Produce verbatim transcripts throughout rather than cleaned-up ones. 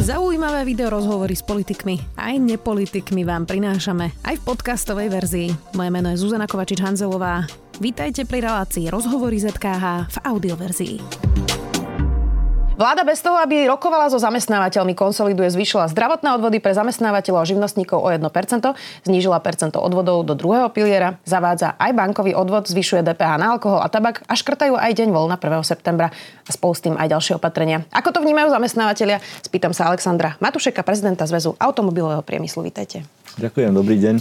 Zaujímavé video rozhovory s politikmi aj nepolitikmi vám prinášame aj v podcastovej verzii. Moje meno je Zuzana Kovačič-Hanzelová. Vítajte pri relácii Rozhovory zet ká há v audioverzii. Vláda bez toho, aby rokovala so zamestnávateľmi, konsoliduje, zvýšila zdravotné odvody pre zamestnávateľov a živnostníkov o jedno percento, znížila percento odvodov do druhého piliera, zavádza aj bankový odvod, zvyšuje dé pé há na alkohol a tabak a škrtajú aj deň voľna prvého septembra a spolu s tým aj ďalšie opatrenia. Ako to vnímajú zamestnávateľia? Spýtam sa Alexandra Matušeka, prezidenta Zväzu automobilového priemyslu. Vítajte. Ďakujem, dobrý deň.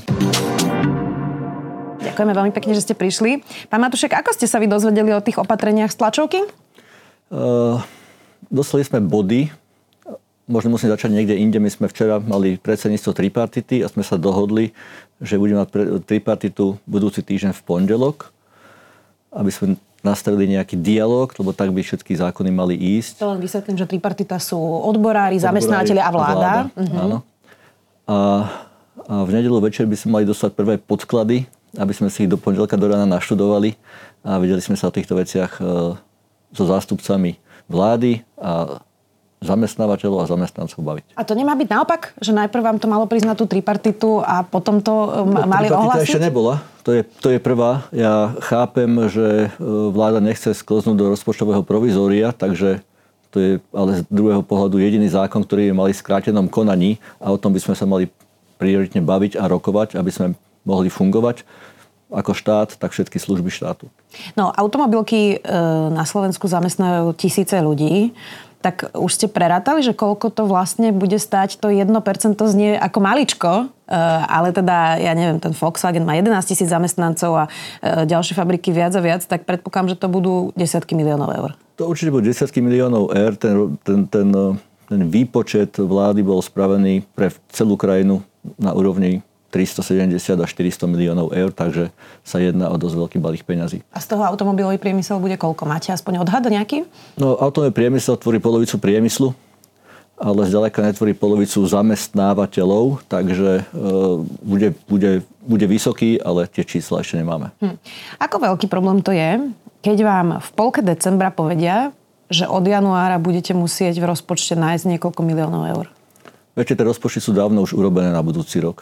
Ďakujeme veľmi pekne, že ste prišli. Pán Matušek, ako ste sa vy dozvedeli o tých opatreniach z tlačovky? Uh... Dostali sme body, možno musím začať niekde inde. My sme včera mali predsedníctvo tripartity a sme sa dohodli, že budeme mať tripartitu budúci týždeň v pondelok, aby sme nastavili nejaký dialog, lebo tak by všetky zákony mali ísť. To len vysvetlím, že tripartita sú odborári, zamestnávateľi a vláda. vláda. Mhm. Áno. A, a v nedeľu večer by sme mali dostať prvé podklady, aby sme si ich do pondelka do rána naštudovali a vedeli sme sa o týchto veciach e, so zástupcami vlády a zamestnávateľov a zamestnancov baviť. A to nemá byť naopak? Že najprv vám to malo prísť na tú tripartitu a potom to no, mali ohlasiť? Tripartita ešte nebola. To je, to je prvá. Ja chápem, že vláda nechce sklznúť do rozpočtového provizória, takže to je ale z druhého pohľadu jediný zákon, ktorý je mali v skrátenom konaní a o tom by sme sa mali prioritne baviť a rokovať, aby sme mohli fungovať ako štát, tak všetky služby štátu. No, automobilky e, na Slovensku zamestnajú tisíce ľudí. Tak už ste prerátali, že koľko to vlastne bude stáť? To jedno percento znie ako maličko, e, ale teda, ja neviem, ten Volkswagen má jedenásť tisíc zamestnancov a e, ďalšie fabriky viac a viac, tak predpokladám, že to budú desiatky miliónov eur. To určite budú desiatky miliónov eur. Ten, ten, ten, ten výpočet vlády bol spravený pre celú krajinu na úrovni tristosedemdesiat až štyristo miliónov eur, takže sa jedná o dosť veľký balík peňazí. A z toho automobilový priemysel bude koľko? Máte aspoň odhad nejaký? No, automobilový priemysel tvorí polovicu priemyslu, ale zďaleka netvorí polovicu zamestnávateľov, takže e, bude, bude, bude vysoký, ale tie čísla ešte nemáme. Hm. Ako veľký problém to je, keď vám v polke decembra povedia, že od januára budete musieť v rozpočte nájsť niekoľko miliónov eur? Viete, tie rozpočty sú dávno už urobené na budúci rok.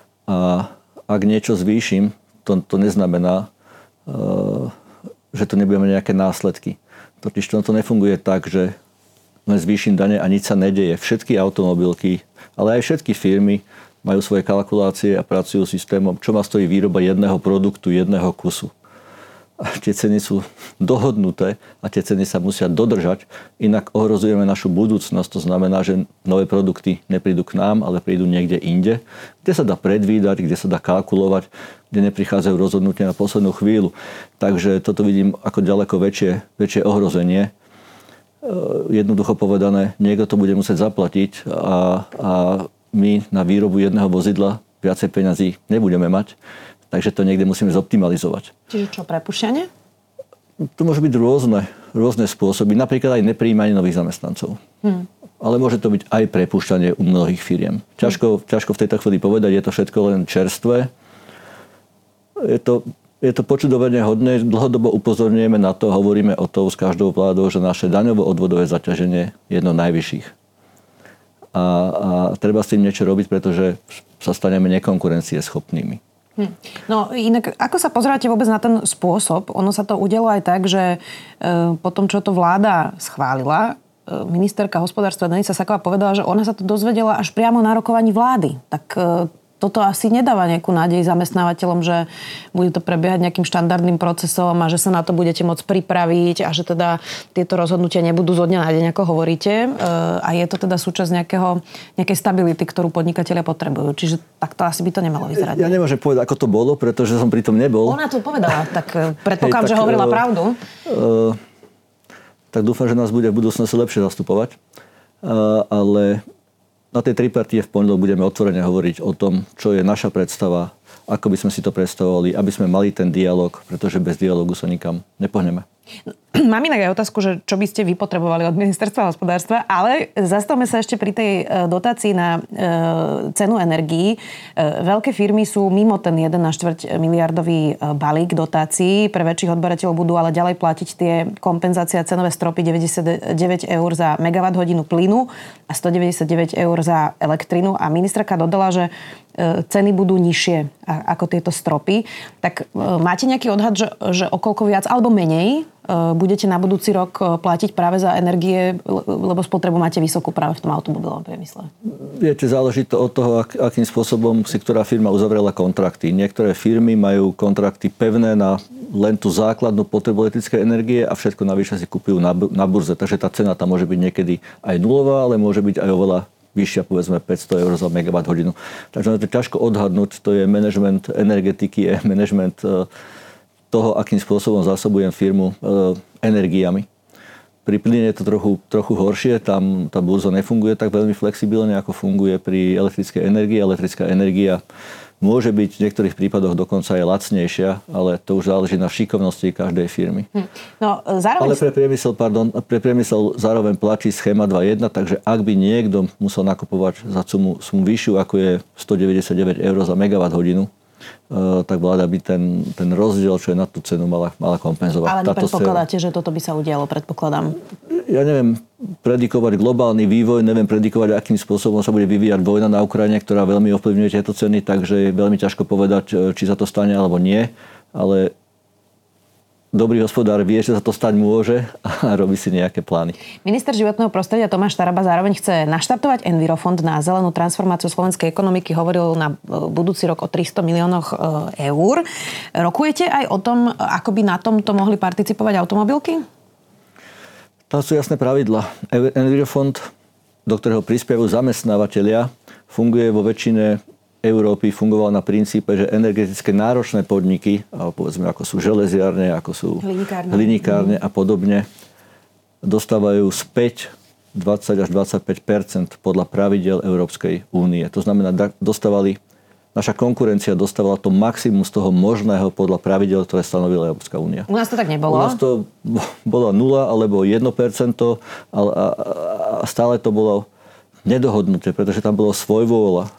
A ak niečo zvýšim, to, to neznamená, uh, že to nebudeme nejaké následky. Totiž to, to nefunguje tak, že len zvýšim dane a nič sa nedeje. Všetky automobilky, ale aj všetky firmy majú svoje kalkulácie a pracujú systémom, čo má stojí výroba jedného produktu, jedného kusu. A tie ceny sú dohodnuté a tie ceny sa musia dodržať, inak ohrozujeme našu budúcnosť. To znamená, že nové produkty neprídu k nám, ale prídu niekde inde, kde sa dá predvídať, kde sa dá kalkulovať, kde neprichádzajú rozhodnutia na poslednú chvíľu. Takže toto vidím ako ďaleko väčšie, väčšie ohrozenie. Jednoducho povedané, niekto to bude musieť zaplatiť a, a my na výrobu jedného vozidla viacej peňazí nebudeme mať. Takže to niekde musíme zoptimalizovať. Čiže čo, prepušťanie? To môže byť rôzne, rôzne spôsoby. Napríklad aj neprijímanie nových zamestnancov. Hmm. Ale môže to byť aj prepušťanie u mnohých firiem. Ťažko, hmm. ťažko v tejto chvíli povedať, je to všetko len čerstvé. Je to, je to počudovanie hodné. Dlhodobo upozorňujeme na to, hovoríme o tom s každou vládou, že naše daňovo-odvodové zaťaženie je jedno najvyšších. A, a treba s tým niečo robiť, pretože sa staneme nekonkurencieschopnými. Hm. No inak, ako sa pozeráte vôbec na ten spôsob? Ono sa to udialo aj tak, že e, po tom, čo to vláda schválila, e, ministerka hospodárstva Denica Saková povedala, že ona sa to dozvedela až priamo na rokovaní vlády. Tak e, toto asi nedáva nejakú nádej zamestnávateľom, že bude to prebiehať nejakým štandardným procesom a že sa na to budete môcť pripraviť a že teda tieto rozhodnutia nebudú zo dňa na deň, ako hovoríte. A je to teda súčasť nejakého, nejakej stability, ktorú podnikatelia potrebujú. Čiže takto asi by to nemalo vyzerať. Ja nemôžem povedať, ako to bolo, pretože som pri tom nebol. Ona to povedala, tak predpokladám, Hej, tak, že hovorila uh, pravdu. Uh, tak dúfam, že nás bude v budúcnosti lepšie zastupovať. Uh, ale na tej tripartite v pondelok budeme otvorene hovoriť o tom, čo je naša predstava, ako by sme si to predstavovali, aby sme mali ten dialog, pretože bez dialogu sa nikam nepohneme. Mám inak aj otázku, že čo by ste vy potrebovali od ministerstva hospodárstva, ale zastavme sa ešte pri tej dotácii na e, cenu energií. E, veľké firmy sú mimo ten jeden a štvrť miliardový balík dotácií. Pre väčších odberateľov budú ale ďalej platiť tie kompenzácie a cenové stropy deväťdesiatdeväť eur za megawatt hodinu plynu a stodeväťdesiatdeväť eur za elektrinu. A ministerka dodala, že ceny budú nižšie ako tieto stropy. Tak máte nejaký odhad, že, že o koľko viac alebo menej budete na budúci rok platiť práve za energie, lebo spotrebu máte vysokú práve v tom automobilovom priemysle? Viete, záleží to od toho, ak, akým spôsobom si ktorá firma uzavrela kontrakty. Niektoré firmy majú kontrakty pevné na len tú základnú potrebu elektrickej energie a všetko navyše si kúpujú na, na burze. Takže tá cena tam môže byť niekedy aj nulová, ale môže byť aj oveľa vyššia, povedzme päťsto eur za megawatt hodinu. Takže to je ťažko odhadnúť, to je manažment energetiky, je manažment toho, akým spôsobom zásobujem firmu energiami. Pri plyne je to trochu, trochu horšie, tam tá burza nefunguje tak veľmi flexibilne, ako funguje pri elektrickej energii. Elektrická energia môže byť v niektorých prípadoch dokonca aj lacnejšia, ale to už záleží na šikovnosti každej firmy. Hm. No, zároveň... Ale pre priemysel, pardon, pre priemysel zároveň platí schéma dva jedna, takže ak by niekto musel nakupovať za sumu, sumu vyššiu, ako je stodeväťdesiatdeväť eur za megawatt hodinu, Uh, tak vláda by ten, ten rozdiel, čo je na tú cenu, mala, mala kompenzovať. Ale nepredpokladáte, že toto by sa udialo, predpokladám? Ja neviem predikovať globálny vývoj, neviem predikovať, akým spôsobom sa bude vyvíjať vojna na Ukrajine, ktorá veľmi ovplyvňuje tieto ceny, takže je veľmi ťažko povedať, či sa to stane alebo nie. Ale dobrý hospodár vie, že sa to stať môže a robí si nejaké plány. Minister životného prostredia Tomáš Taraba zároveň chce naštartovať Envirofond na zelenú transformáciu slovenskej ekonomiky. Hovoril na budúci rok o tristo miliónoch eur. Rokujete aj o tom, ako by na tomto mohli participovať automobilky? Tam sú jasné pravidlá. Envirofond, do ktorého prispievajú zamestnávateľia, funguje vo väčšine Európy, fungoval na princípe, že energetické náročné podniky, povedzme ako sú železiarne, ako sú hlinikárne, hlinikárne a podobne, dostávajú späť dvadsať až dvadsaťpäť percent podľa pravidiel Európskej únie. To znamená, dostávali, naša konkurencia dostávala to maximum z toho možného podľa pravidiel, ktoré stanovila Európska únia. U nás to tak nebolo? U nás to bolo nula alebo jedno percento a, a, a stále to bolo nedohodnuté, pretože tam bolo svojvôľa.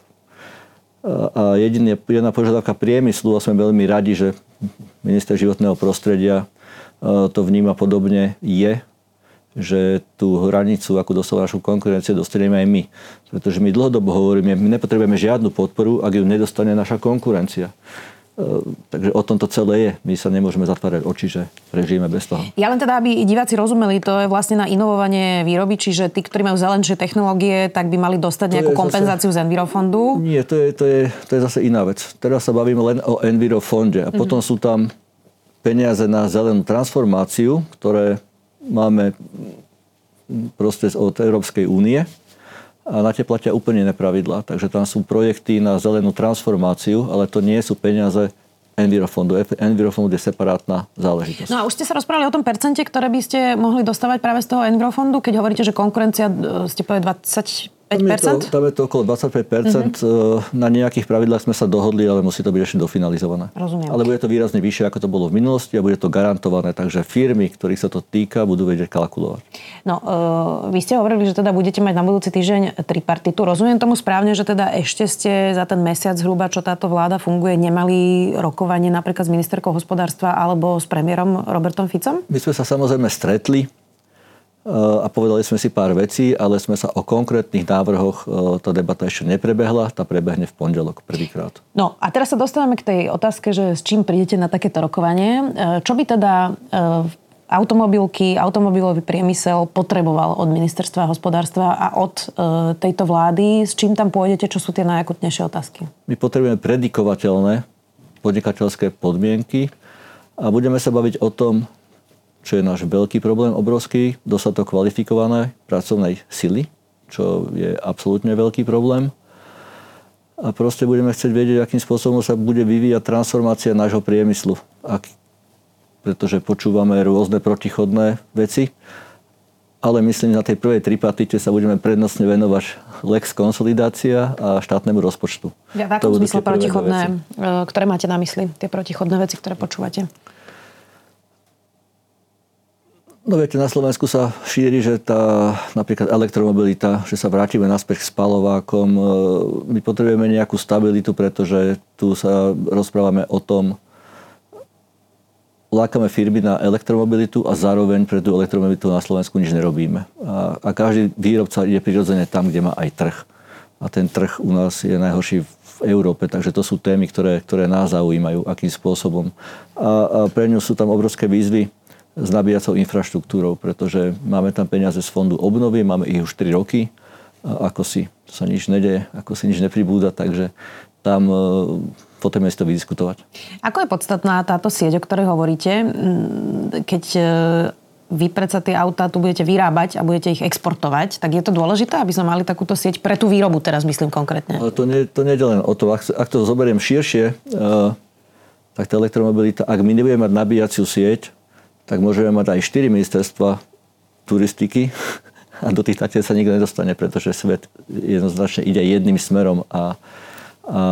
A jediná jedna požiadavka priemyslu, a sme veľmi radi, že minister životného prostredia to vníma podobne, je, že tú hranicu, akú dostala našu konkurenciu, dostaneme aj my. Pretože my dlhodobo hovoríme, my nepotrebujeme žiadnu podporu, ak ju nedostane naša konkurencia. Takže o tom to celé je. My sa nemôžeme zatvárať oči, že prežijeme bez toho. Ja len teda, aby diváci rozumeli, to je vlastne na inovovanie výroby, čiže tí, ktorí majú zelenšie technológie, tak by mali dostať to nejakú kompenzáciu zase z Envirofondu? Nie, to je, to, je, to je zase iná vec. Teraz sa bavíme len o Envirofonde. A potom mm-hmm. sú tam peniaze na zelenú transformáciu, ktoré máme proste od Európskej únie. A na tie platia úplne iné pravidlá. Takže tam sú projekty na zelenú transformáciu, ale to nie sú peniaze Envirofondu. Envirofond je separátna záležitosť. No a už ste sa rozprávali o tom percente, ktoré by ste mohli dostávať práve z toho Envirofondu, keď hovoríte, že konkurencia, ste povedali dvadsaťpäť percent? Tam je to, tam je to okolo dvadsaťpäť percent. Mm-hmm. Na nejakých pravidlách sme sa dohodli, ale musí to byť ešte dofinalizované. Rozumiem. Ale bude to výrazne vyššie, ako to bolo v minulosti a bude to garantované, takže firmy, ktorých sa to týka, budú vedieť kalkulovať. No, uh, vy ste hovorili, že teda budete mať na budúci týždeň tripartitu. Rozumiem tomu správne, že teda ešte ste za ten mesiac zhruba, čo táto vláda funguje, nemali rokovanie napríklad s ministerkou hospodárstva alebo s premiérom Robertom Ficom? My sme sa samozrejme stretli a povedali sme si pár vecí, ale sme sa o konkrétnych návrhoch, tá debata ešte neprebehla, tá prebehne v pondelok prvýkrát. No a teraz sa dostávame k tej otázke, že s čím prídete na takéto rokovanie. Čo by teda automobilky, automobilový priemysel potreboval od ministerstva hospodárstva a od tejto vlády? S čím tam pôjdete? Čo sú tie najakutnejšie otázky? My potrebujeme predikovateľné podnikateľské podmienky a budeme sa baviť o tom, čo je náš veľký problém, obrovský, dostatok kvalifikovanej pracovnej sily, čo je absolútne veľký problém. A proste budeme chcieť vedieť, akým spôsobom sa bude vyvíjať transformácia nášho priemyslu. Ak, pretože počúvame rôzne protichodné veci, ale myslím, na tej prvej tripartite sa budeme prednostne venovať lex konsolidácia a štátnemu rozpočtu. Ja, v akom zmysle protichodné, ktoré máte na mysli? Tie protichodné veci, ktoré počúvate? No viete, na Slovensku sa šíri, že tá napríklad elektromobilita, že sa vrátime naspäť k spalovákom. My potrebujeme nejakú stabilitu, pretože tu sa rozprávame o tom, lákame firmy na elektromobilitu a zároveň pre tú elektromobilitu na Slovensku nič nerobíme. A, a každý výrobca ide prirodzene tam, kde má aj trh. A ten trh u nás je najhorší v Európe, takže to sú témy, ktoré, ktoré nás zaujímajú, akým spôsobom. A, a pre ňu sú tam obrovské výzvy s nabíjacou infraštruktúrou, pretože máme tam peniaze z fondu obnovy, máme ich už tri roky, a ako si sa nič nedeje, ako si nič nepribúda, takže tam potrebujeme si to vydiskutovať. Ako je podstatná táto sieť, o ktorej hovoríte, keď vy predsa tie autá tu budete vyrábať a budete ich exportovať, tak je to dôležité, aby sme mali takúto sieť pre tú výrobu, teraz myslím konkrétne? Ale to nie, to nie je len o to. Ak, ak to zoberiem širšie, tak tá elektromobilita, ak my nebudeme mať nabíjaciu sieť, tak môžeme mať aj štyri ministerstva turistiky a do tých tatier sa nikto nedostane, pretože svet jednoznačne ide jedným smerom a, a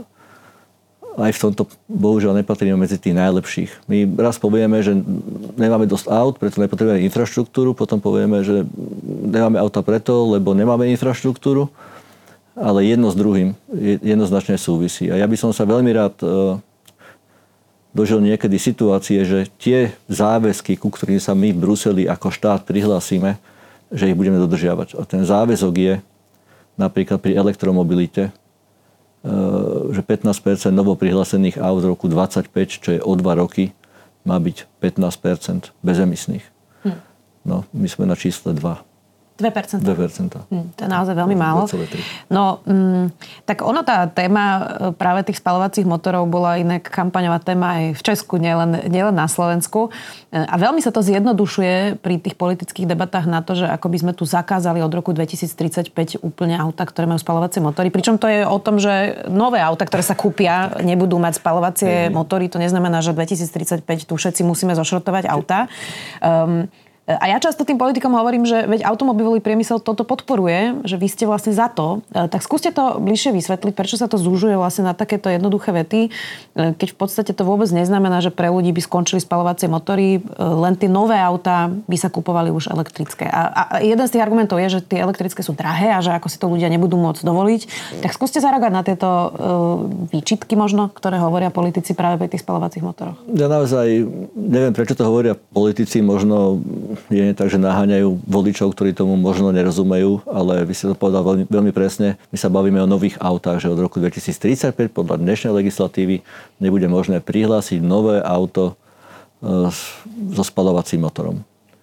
aj v tomto bohužiaľ nepatríme medzi tých najlepších. My raz povieme, že nemáme dosť aut, preto nepotrebujeme infraštruktúru, potom povieme, že nemáme auta preto, lebo nemáme infraštruktúru, ale jedno s druhým jednoznačne súvisí. A ja by som sa veľmi rád dožil niekedy situácie, že tie záväzky, ku ktorým sa my v Bruseli ako štát prihlásime, že ich budeme dodržiavať. A ten záväzok je napríklad pri elektromobilite, že pätnásť percent novoprihlásených aut v roku dvadsaťpäť, čo je o dva roky, má byť pätnásť percent bezemisných. Hm. No, my sme na čísle dva. dve percentá. dve percentá. Hm, to je naozaj veľmi málo. No, mm, tak ono, tá téma práve tých spaľovacích motorov bola inak kampaňová téma aj v Česku, nielen, nielen na Slovensku. A veľmi sa to zjednodušuje pri tých politických debatách na to, že ako by sme tu zakázali od roku dvetisíctridsaťpäť úplne auta, ktoré majú spaľovacie motory. Pričom to je o tom, že nové auta, ktoré sa kúpia, nebudú mať spaľovacie motory. To neznamená, že dvetisíctridsaťpäť tu všetci musíme zošrotovať auta. Um, A ja často tým politikom hovorím, že veď automobilový priemysel toto podporuje, že vy ste vlastne za to. Tak skúste to bližšie vysvetliť, prečo sa to zúžuje vlastne na takéto jednoduché vety, keď v podstate to vôbec neznamená, že pre ľudí by skončili spaľovacie motory, len tie nové autá by sa kupovali už elektrické. A, a jeden z tých argumentov je, že tie elektrické sú drahé a že ako si to ľudia nebudú môcť dovoliť. Tak skúste zareagovať na tieto uh, výčitky možno, ktoré hovoria politici práve pri tých spaľovacích motoroch. Ja naozaj neviem, prečo to hovoria politici, možno je tak, že naháňajú voličov, ktorí tomu možno nerozumejú, ale vy ste to povedal veľmi, veľmi presne. My sa bavíme o nových autách, že od roku dvetisíctridsaťpäť podľa dnešnej legislatívy nebude možné prihlásiť nové auto so spaľovacím motorom.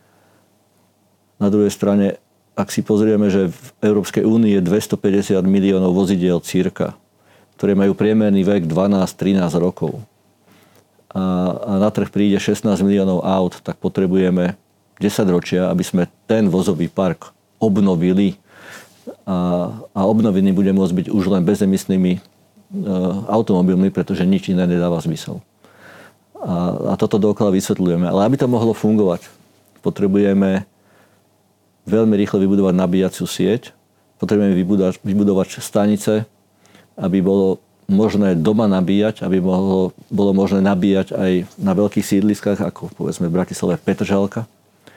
Na druhej strane, ak si pozrieme, že v Európskej únii je dvestopäťdesiat miliónov vozidiel cirka, ktoré majú priemerný vek dvanásť trinásť rokov a, a na trh príde šestnásť miliónov aut, tak potrebujeme desať ročia, aby sme ten vozový park obnovili a, a obnovený bude môcť byť už len bezemisnými e, automobilmi, pretože nič iné nedáva zmysel. A, a toto dookola vysvetľujeme. Ale aby to mohlo fungovať, potrebujeme veľmi rýchlo vybudovať nabíjaciu sieť, potrebujeme vybudovať, vybudovať stanice, aby bolo možné doma nabíjať, aby mohlo, bolo možné nabíjať aj na veľkých sídliskách, ako povedzme v Bratislave Petržalka.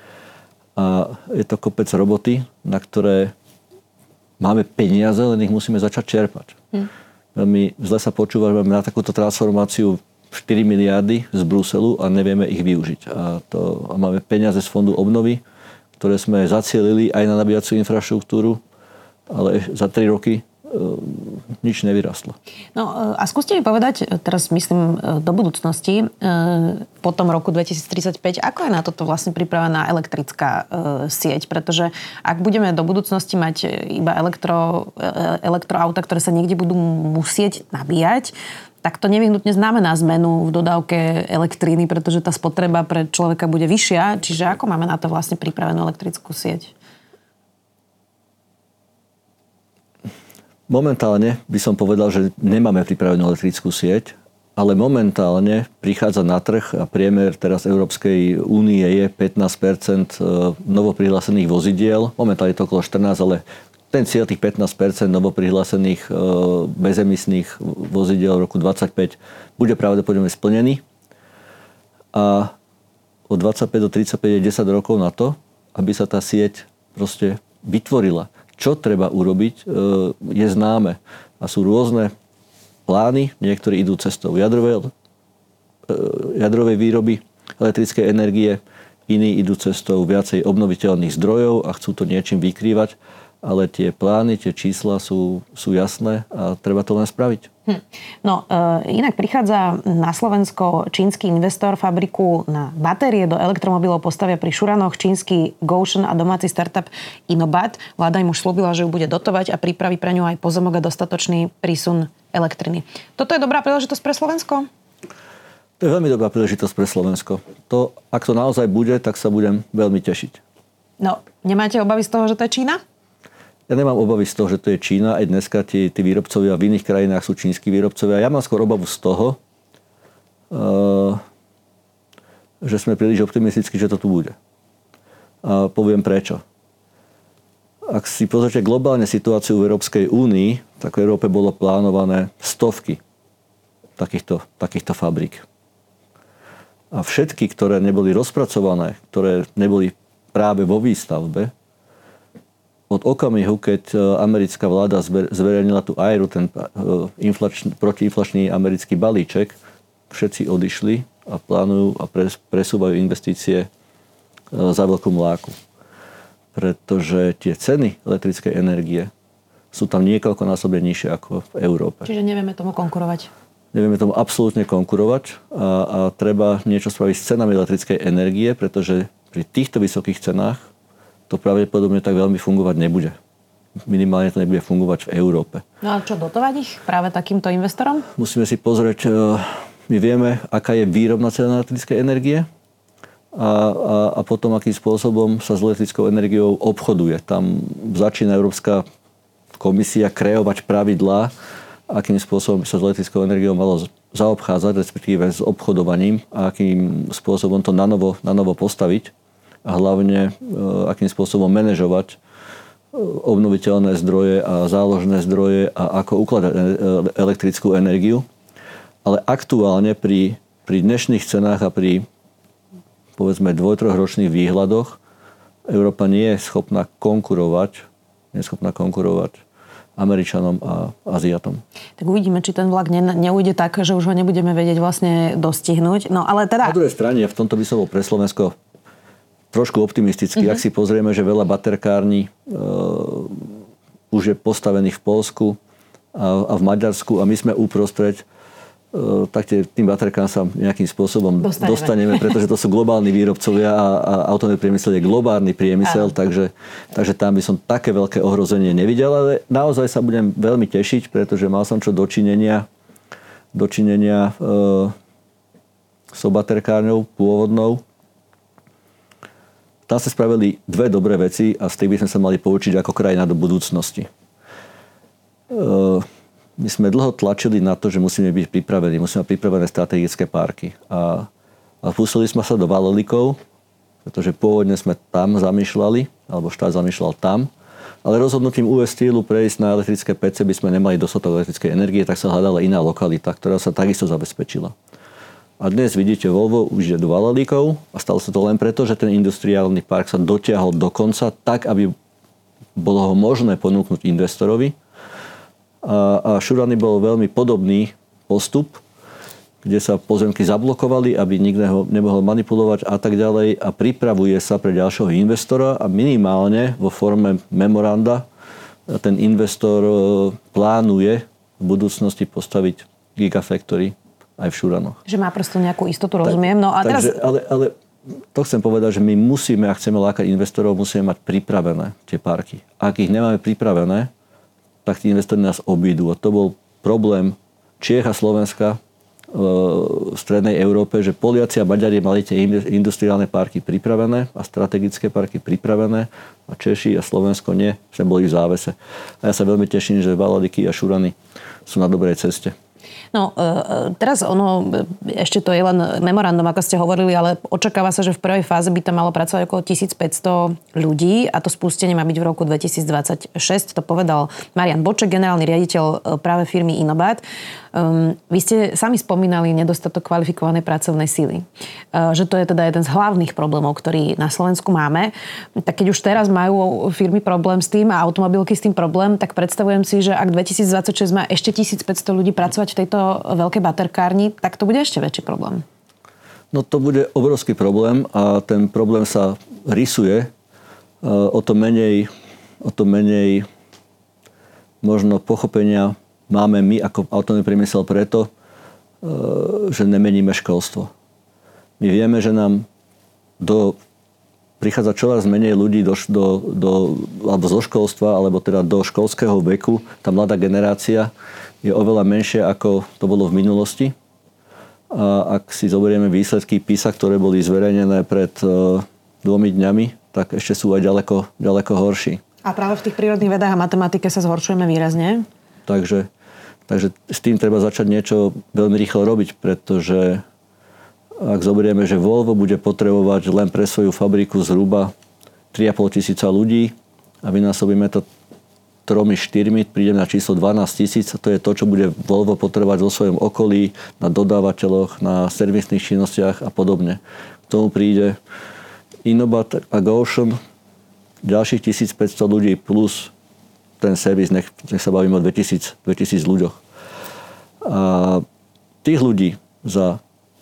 A je to kopec roboty, na ktoré máme peniaze, len ich musíme začať čerpať. Hm. Veľmi zle sa počúva, že máme na takúto transformáciu štyri miliardy z Bruselu a nevieme ich využiť. A, to, a máme peniaze z fondu obnovy, ktoré sme zacielili aj na nabíjaciu infraštruktúru, ale za tri roky nič nevyrastlo. No a skúste mi povedať, teraz myslím do budúcnosti, po tom roku dvetisíctridsaťpäť, ako je na toto vlastne pripravená elektrická sieť? Pretože ak budeme do budúcnosti mať iba elektro, elektroauta, ktoré sa niekde budú musieť nabíjať, tak to nevyhnutne znamená zmenu v dodávke elektríny, pretože tá spotreba pre človeka bude vyššia. Čiže ako máme na to vlastne pripravenú elektrickú sieť? Momentálne by som povedal, že nemáme pripravenú elektrickú sieť, ale momentálne prichádza na trh a priemer teraz Európskej únie je pätnásť percent novoprihlásených vozidiel. Momentálne je to okolo štrnásť, ale ten cieľ tých pätnásť percent novoprihlásených bezemisných vozidiel v roku dvadsaťpäť bude pravdepodobne splnený. A od dvadsaťpäť do tridsaťpäť je desať rokov na to, aby sa tá sieť proste vytvorila. Čo treba urobiť, je známe. A sú rôzne plány, niektorí idú cestou jadrovej, jadrovej výroby elektrickej energie, iní idú cestou viacej obnoviteľných zdrojov a chcú to niečím vykrývať, ale tie plány, tie čísla sú, sú jasné a treba to len spraviť. Hm. No, e, inak prichádza na Slovensko čínsky investor, fabriku na batérie do elektromobilov postavia pri Šuranoch, čínsky Gotion a domáci startup Inobat. Vláda im už slúbila, že ju bude dotovať a pripraví pre ňu aj pozemok a dostatočný prísun elektriny. Toto je dobrá príležitosť pre Slovensko? To je veľmi dobrá príležitosť pre Slovensko. To, ak to naozaj bude, tak sa budem veľmi tešiť. No, nemáte obavy z toho, že to je Čína? Ja nemám obavy z toho, že to je Čína. Aj dneska tí, tí výrobcovia v iných krajinách sú čínsky výrobcovia. Ja mám skôr obavu z toho, uh, že sme príliš optimistickí, že to tu bude. A poviem prečo. Ak si pozrite globálne situáciu v Európskej únii, tak v Európe bolo plánované stovky takýchto, takýchto fabrík. A všetky, ktoré neboli rozpracované, ktoré neboli práve vo výstavbe, od okamihu, keď americká vláda zverejnila tú á í er u, ten inflačný, protiinflačný americký balíček, všetci odišli a plánujú a presúvajú investície za veľkú mláku. Pretože tie ceny elektrickej energie sú tam niekoľkonásobne nižšie ako v Európe. Čiže nevieme tomu konkurovať. Nevieme tomu absolútne konkurovať a, a treba niečo spraviť s cenami elektrickej energie, pretože pri týchto vysokých cenách to pravdepodobne tak veľmi fungovať nebude. Minimálne to nebude fungovať v Európe. No a čo, dotovať ich práve takýmto investorom? Musíme si pozrieť, my vieme, aká je výrobná cena elektrickej energie a, a, a potom, akým spôsobom sa s elektrickou energiou obchoduje. Tam začína Európska komisia kreovať pravidlá, akým spôsobom by sa s elektrickou energiou malo zaobchádzať, respektíve s obchodovaním a akým spôsobom to nanovo, nanovo postaviť. A hlavne, akým spôsobom manažovať obnoviteľné zdroje a záložné zdroje a ako ukladať elektrickú energiu. Ale aktuálne pri, pri dnešných cenách a pri povedzme dvoj-trochročných výhľadoch Európa nie je schopná konkurovať, nie je schopná konkurovať Američanom a Aziatom. Tak uvidíme, či ten vlak ne, neujde tak, že už ho nebudeme vedieť vlastne dostihnúť. No ale teda... Na druhej strane, v tomto by som bol pre Slovensko trošku optimisticky, mm-hmm. Ak si pozrieme, že veľa baterkární e, už je postavených v Poľsku a, a v Maďarsku a my sme uprostred, e, tak tie, tým baterkám sa nejakým spôsobom dostaneme, dostaneme pretože to sú globálni výrobcovia a, a automobilový priemysel je globálny priemysel, takže, takže tam by som také veľké ohrozenie nevidel, ale naozaj sa budem veľmi tešiť, pretože mal som čo dočinenia, dočinenia e, so baterkárňou pôvodnou. Tam sa spravili dve dobré veci a z tých by sme sa mali poučiť ako krajina do budúcnosti. My sme dlho tlačili na to, že musíme byť pripravení, musíme mať pripravené strategické parky. A, a pustili sme sa do Valelikov, pretože pôvodne sme tam zamýšľali, alebo štát zamýšľal tam, ale rozhodnutím ú es Steelu prejsť na elektrické pé cé by sme nemali dostatok elektrickej energie, tak sa hľadala iná lokalita, ktorá sa takisto zabezpečila. A dnes vidíte, Volvo už je do Valalíkov a stalo sa to len preto, že ten industriálny park sa dotiahol do konca tak, aby bolo ho možné ponúknuť investorovi. A, a Šurany bol veľmi podobný postup, kde sa pozemky zablokovali, aby nikto nemohol manipulovať a tak ďalej a pripravuje sa pre ďalšieho investora a minimálne vo forme memoranda ten investor plánuje v budúcnosti postaviť gigafactory aj v Šuranoch. Že má prosto nejakú istotu, rozumiem. No a takže, teraz... ale, ale to chcem povedať, že my musíme, ak chceme lákať investorov, musíme mať pripravené tie parky. Ak ich nemáme pripravené, tak tí investori nás obídu. A to bol problém Čiech a Slovenska v strednej Európe, že Poliaci a Maďari mali tie industriálne parky pripravené a strategické parky pripravené a Češi a Slovensko nie, sme boli v závese. A ja sa veľmi teším, že Valaliky a Šurany sú na dobrej ceste. No, teraz ono, ešte to je len memorandum, ako ste hovorili, ale očakáva sa, že v prvej fáze by tam malo pracovať okolo tisícpäťsto ľudí a to spustenie má byť v roku dvetisícdvadsaťšesť. To povedal Marian Boček, generálny riaditeľ práve firmy Inobat. Um, vy ste sami spomínali nedostatok kvalifikovanej pracovnej síly. Uh, že to je teda jeden z hlavných problémov, ktorý na Slovensku máme. Tak keď už teraz majú firmy problém s tým a automobilky s tým problém, tak predstavujem si, že ak dvetisícdvadsaťšesť má ešte tisícpäťsto ľudí pracovať v tejto veľkej baterkárni, tak to bude ešte väčší problém. No to bude obrovský problém a ten problém sa rysuje. Uh, o to menej, o to menej možno pochopenia máme my ako automobilový priemysel preto, že nemeníme školstvo. My vieme, že nám do, prichádza čoraz menej ľudí do, do, do, alebo zo školstva, alebo teda do školského veku. Tá mladá generácia je oveľa menšia, ako to bolo v minulosti. A ak si zoberieme výsledky PISA, ktoré boli zverejnené pred dvomi dňami, tak ešte sú aj ďaleko, ďaleko horší. A práve v tých prírodných vedách a matematike sa zhoršujeme výrazne? Takže Takže s tým treba začať niečo veľmi rýchlo robiť, pretože ak zoberieme, že Volvo bude potrebovať len pre svoju fabriku zhruba tri a pol tisíca ľudí a vynásobíme to tromi, štyrmi, prídeme na číslo dvanásť tisíc a to je to, čo bude Volvo potrebovať vo svojom okolí, na dodávateľoch, na servisných činnostiach a podobne. K tomu príde Inobat a Gotion, ďalších tisícpäťsto ľudí plus ten servis, nech, nech sa bavíme o dvetisíc, dvetisíc ľuďoch. A tých ľudí za,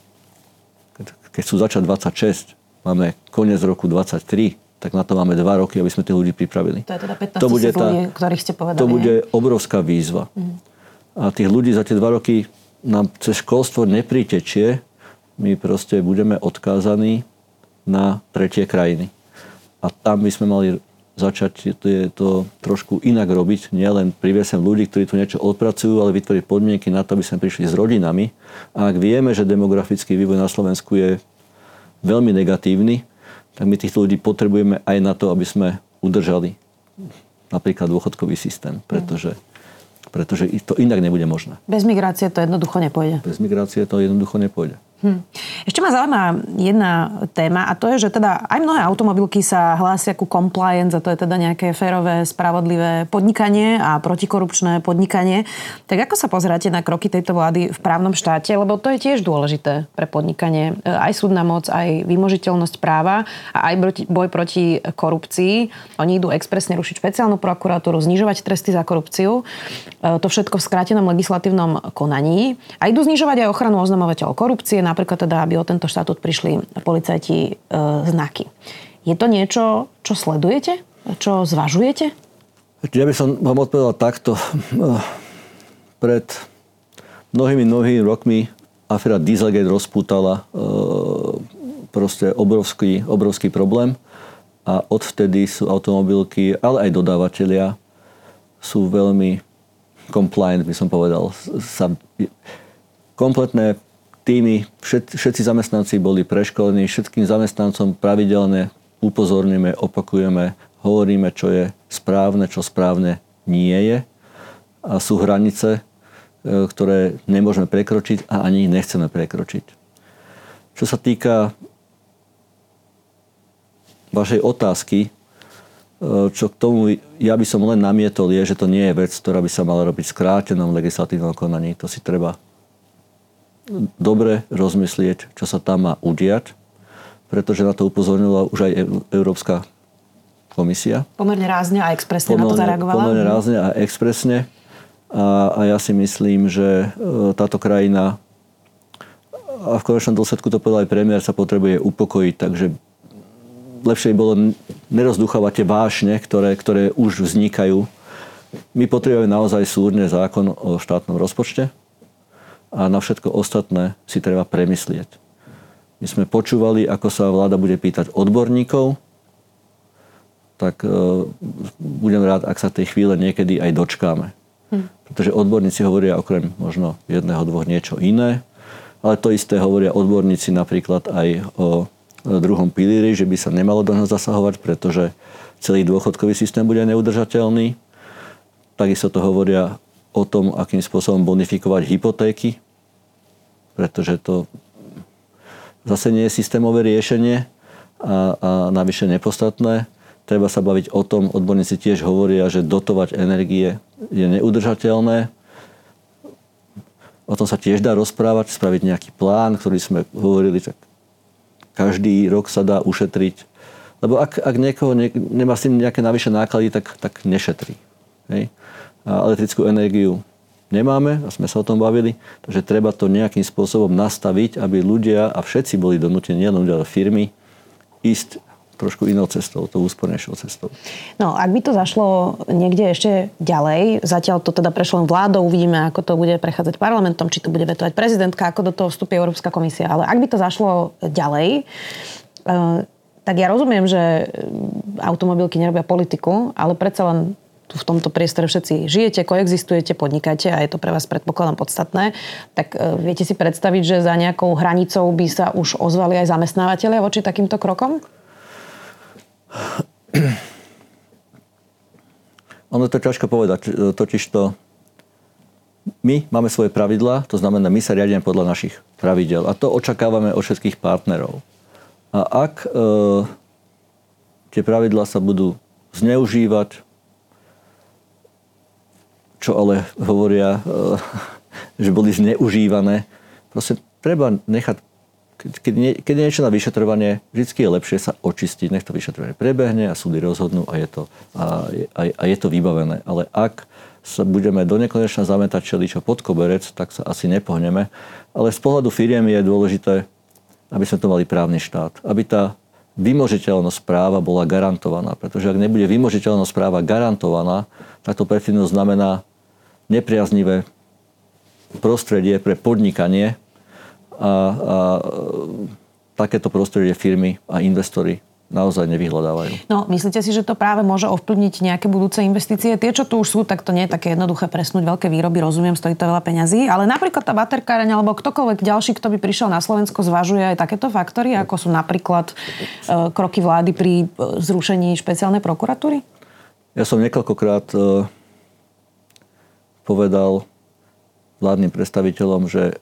keď chcú začať dvadsaťšesť, máme koniec roku dvadsaťtri, tak na to máme dva roky, aby sme tých ľudí pripravili. To je teda pätnásť tisíc ľudí, ktorých ste povedali. To bude obrovská výzva. Mm. A tých ľudí za tie dva roky nám cez školstvo nepritečie, my proste budeme odkázaní na tretie krajiny. A tam by sme mali začať je to trošku inak robiť, nielen priviesť sem ľudí, ktorí tu niečo odpracujú, ale vytvoriť podmienky na to, aby sme prišli s rodinami. A ak vieme, že demografický vývoj na Slovensku je veľmi negatívny, tak my tých ľudí potrebujeme aj na to, aby sme udržali napríklad dôchodkový systém, pretože, pretože to inak nebude možné. Bez migrácie to jednoducho nepôjde. Bez migrácie to jednoducho nepôjde. Hm. Ešte ma zaujíma jedna téma a to je, že teda aj mnohé automobilky sa hlásia ku compliance a to je teda nejaké férové, spravodlivé podnikanie a protikorupčné podnikanie. Tak ako sa pozeráte na kroky tejto vlády v právnom štáte? Lebo to je tiež dôležité pre podnikanie. Aj súdna moc, aj vymožiteľnosť práva a aj boj proti korupcii. Oni idú expresne rušiť špeciálnu prokuratúru, znižovať tresty za korupciu. To všetko v skrátenom legislatívnom konaní. A idú znižovať aj ochranu oznamovateľov korupcie, napríklad teda, aby o tento štatút prišli policajti e, znaky. Je to niečo, čo sledujete? Čo zvažujete? Ja by som vám odpovedal takto. Pred mnohými, mnohými rokmi aféra Dieselgate rozpútala e, proste obrovský, obrovský problém a odvtedy sú automobilky, ale aj dodávateľia sú veľmi compliant, by som povedal. Sa, kompletné týmy, všet, všetci zamestnanci boli preškolení, všetkým zamestnancom pravidelne upozorníme, opakujeme, hovoríme, čo je správne, čo správne nie je. A sú hranice, ktoré nemôžeme prekročiť a ani ich nechceme prekročiť. Čo sa týka vašej otázky, čo k tomu ja by som len namietol, je, že to nie je vec, ktorá by sa mala robiť v skrátenom legislatívnom konaní. To si treba dobre rozmyslieť, čo sa tam má udiať, pretože na to upozornila už aj Európska komisia. Pomerne rázne a expresne pomerne, na to zareagovala. Pomerne rázne a expresne. A, a ja si myslím, že táto krajina, a v konečnom dôsledku to povedal aj premiér, sa potrebuje upokojiť, takže lepšie by bolo nerozduchávať tie vášne, ktoré, ktoré už vznikajú. My potrebujeme naozaj súdne zákon o štátnom rozpočte, a na všetko ostatné si treba premyslieť. My sme počúvali, ako sa vláda bude pýtať odborníkov, tak e, budem rád, ak sa tej chvíle niekedy aj dočkáme. Hm. Pretože odborníci hovoria okrem možno jedného, dvoch niečo iné, ale to isté hovoria odborníci napríklad aj o druhom pilíri, že by sa nemalo do neho zasahovať, pretože celý dôchodkový systém bude neudržateľný. Takisto to hovoria o tom, akým spôsobom bonifikovať hypotéky, pretože to zase nie je systémové riešenie a, a navyše nepodstatné. Treba sa baviť o tom, odborníci tiež hovoria, že dotovať energie je neudržateľné. O tom sa tiež dá rozprávať, spraviť nejaký plán, ktorý sme hovorili, že každý rok sa dá ušetriť. Lebo ak, ak niekoho ne, nemá s tým nejaké navyše náklady, tak, tak nešetrí. Hej? A elektrickú energiu nemáme, a sme sa o tom bavili, takže treba to nejakým spôsobom nastaviť, aby ľudia a všetci boli donútení, nielen ľudia, ale firmy, ísť trošku inou cestou, tou úspornejšou cestou. No, ak by to zašlo niekde ešte ďalej, zatiaľ to teda prešlo len vládou, uvidíme, ako to bude prechádzať parlamentom, či to bude vetovať prezidentka, ako do toho vstupí Európska komisia. Ale ak by to zašlo ďalej, tak ja rozumiem, že automobilky nerobia politiku, ale predsa len tu v tomto priestore všetci žijete, koexistujete, podnikáte a je to pre vás, predpokladám, podstatné. Tak viete si predstaviť, že za nejakou hranicou by sa už ozvali aj zamestnávateľia voči takýmto krokom? Ono to je ťažko povedať, totižto my máme svoje pravidlá, to znamená, my sa riadíme podľa našich pravidel a to očakávame od všetkých partnerov. A ak e, tie pravidlá sa budú zneužívať, čo ale hovoria, e, že boli zneužívané, proste treba nechať. Keď, nie, keď je niečo na vyšetrovanie, vždy je lepšie sa očistiť, nech to vyšetrovanie prebehne a súdy rozhodnú a je to, a, a, a je to vybavené. Ale ak sa budeme do nekonečna zametať čeličo pod koberec, tak sa asi nepohneme. Ale z pohľadu firiem je dôležité, aby sme to mali právny štát. Aby tá vymožiteľnosť práva bola garantovaná. Pretože ak nebude vymožiteľnosť práva garantovaná, tak to pre firmu znamená nepriaznivé prostredie pre podnikanie, A, a takéto prostredie firmy a investori naozaj nevyhľadávajú. No, myslíte si, že to práve môže ovplyvniť nejaké budúce investície? Tie, čo tu už sú, tak to nie je také jednoduché presnúť veľké výroby, rozumiem, stojí to veľa peňazí, ale napríklad tá baterkáreň alebo ktokoľvek ďalší, kto by prišiel na Slovensko, zvažuje aj takéto faktory, ako sú napríklad e, kroky vlády pri zrušení špeciálnej prokuratúry? Ja som niekoľkokrát e, povedal vládnym predstaviteľom, že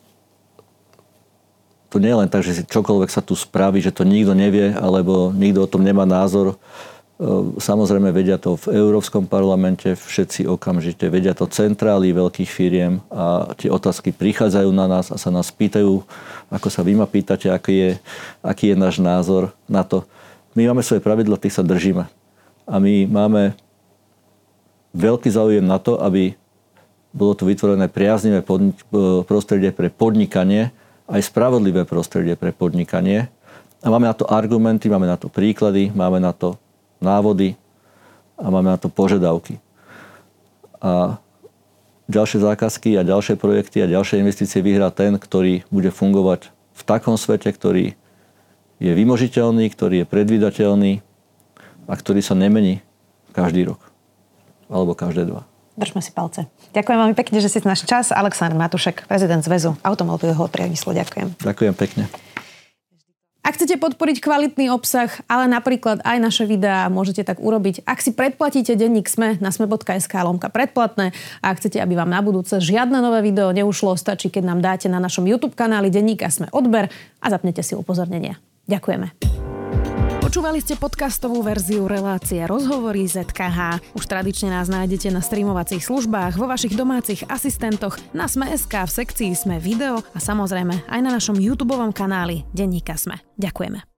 to nie je len tak, že si čokoľvek sa tu spraví, že to nikto nevie, alebo nikto o tom nemá názor. Samozrejme vedia to v Európskom parlamente všetci okamžite, vedia to centrály veľkých firiem a tie otázky prichádzajú na nás a sa nás pýtajú, ako sa vy ma pýtate, aký je, aký je náš názor na to. My máme svoje pravidlá, tých sa držíme. A my máme veľký záujem na to, aby bolo tu vytvorené priaznivé podnik- prostredie pre podnikanie, aj spravodlivé prostredie pre podnikanie. A máme na to argumenty, máme na to príklady, máme na to návody a máme na to požiadavky. A ďalšie zákazky a ďalšie projekty a ďalšie investície vyhrá ten, ktorý bude fungovať v takom svete, ktorý je vymožiteľný, ktorý je predvídateľný a ktorý sa nemení každý rok. Alebo každé dva. Držme si palce. Ďakujem veľmi pekne, že si náš čas. Aleksandr Matušek, prezident Zväzu automobilového priemyslu. Ďakujem. Ďakujem pekne. Ak chcete podporiť kvalitný obsah, ale napríklad aj naše videá, môžete tak urobiť. Ak si predplatíte denník SME na sme.sk lomka predplatné a ak chcete, aby vám na budúce žiadne nové video neušlo, stačí, keď nám dáte na našom YouTube kanáli denníka SME odber a zapnete si upozornenia. Ďakujeme. Počúvali ste podcastovú verziu relácie Rozhovory zet ká há. Už tradične nás nájdete na streamovacích službách, vo vašich domácich asistentoch, na sme.sk, v sekcii Sme video a samozrejme aj na našom YouTubeovom kanáli Denníka SME. Ďakujeme.